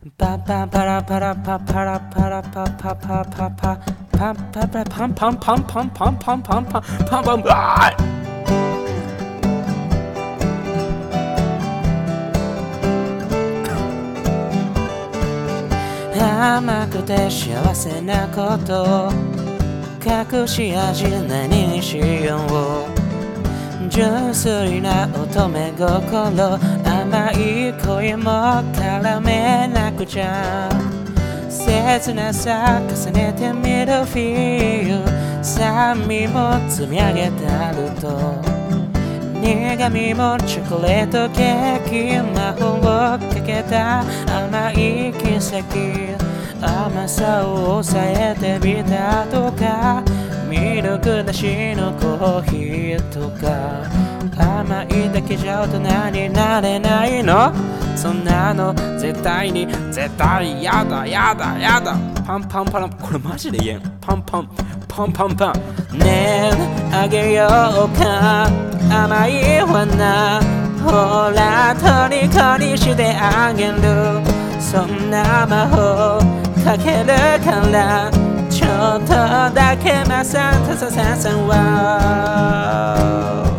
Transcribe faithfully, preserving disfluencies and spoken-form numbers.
パパパラパラパパラパラパパパパパパパパパンパンパンパンパンパンパンパンパンパンパン。甘くて幸せなこと隠し味何にしよう。純粋な乙女心甘い恋も絡めなくちゃ。切なさ重ねてみるフィール酸味も積み上げてあると苦味もチョコレートケーキ魔法をかけた甘い奇跡甘さを抑えてビターとかミルクなしのコーヒーとか甘いだけじゃ大人になれないの。そんなの絶対に絶対やだやだやだ。パンパンパンこれマジで言えん。パンパンパンパンパンねえあげようか甘い花ほら虜にしてあげる。そんな魔法かけるからちょっとだけマサタサササワー